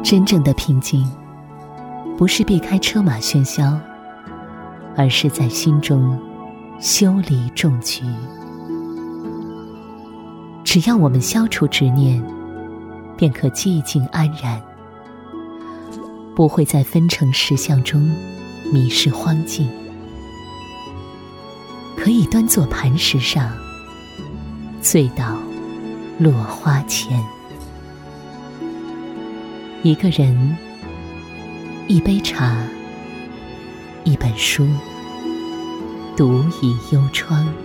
真正的平静，不是避开车马喧嚣，而是在心中修篱种菊。只要我们消除执念，便可寂静安然，不会在纷呈实相中迷失荒径，可以端坐磐石上，醉倒落花前。一个人，一杯茶，一本书，独倚幽窗。